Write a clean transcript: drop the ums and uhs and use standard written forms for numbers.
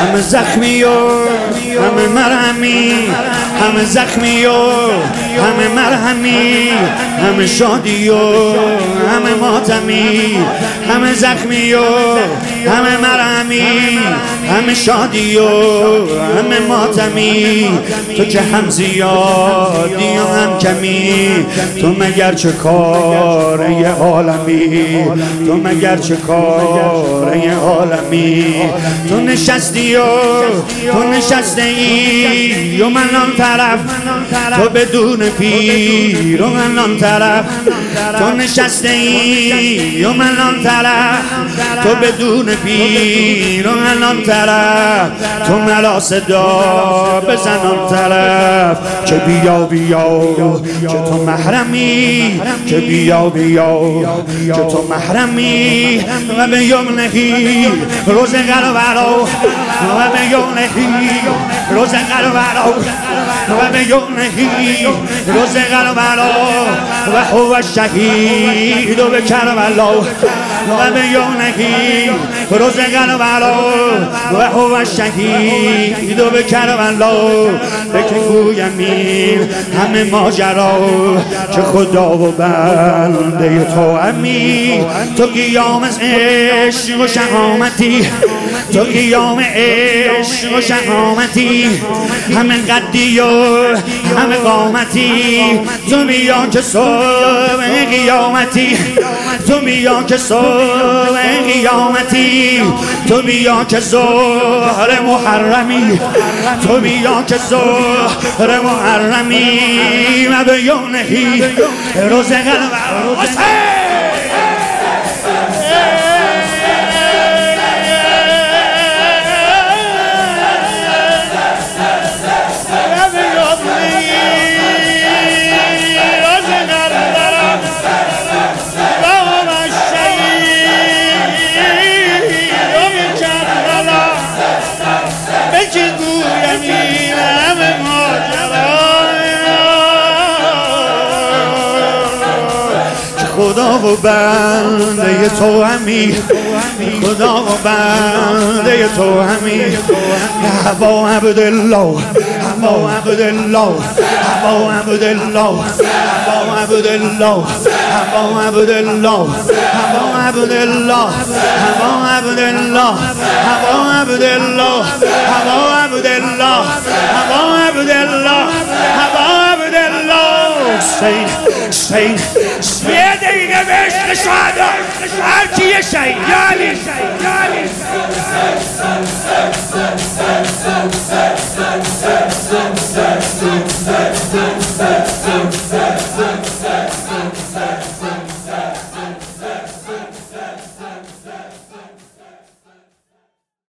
همه زخمی و همه مرهمی، همه زخمی و همه مرهمی، همه شادی و همه ماتمی، همه زخمی و همه مرهمی، همه شادی و همه ماتمی. تو که هم زیادی و هم کمی، تو مگر چه کار یه عالمی، تو مگر چه کار یه عالمی. تو نشستی و تو نشسته ای و من آن طرف، تو بدون پیر و من آن طرف. تو نشسته ای و من آن طرف، تو بدون پیر و من آن طرف. تو مرا صدا بزن آن طرف که بیا بیا که تو محرمی، که بیا بیا که تو محرمی. و به یمنهی روز قربلا، و به یمنهی روز قربلا، و به یمنهی روز قربلا. و هو الشهید به کربلا، و به یمنهی روز قربلا، و هو الشهید به کربلا. بکن گویمی همه ماجرا که خدا و بنده تو امی. تو قیام از عشق و شهامتی، تو قیام عشق و شهامتی. همه قدی و همه قامتی، تو بیا که صبح قیامتی، تو بیا که صبح قیامتی. تو بیا که ظهر محرمی، تو بیا که ظهر محرمی. و به یمنهی روز قلب خدا و بنده تو همی، خدا و بنده تو همی. ابا عبدالله، ابا عبدالله، ابا عبدالله، ابا عبدالله، ابا عبدالله، ابا عبدالله، ابا عبدالله، ابا عبدالله، ابا عبدالله، ابا عبدالله، ابا عبدالله. حسین حسین یه دقیقه به عشق شهدا هرچی یه شهید یالی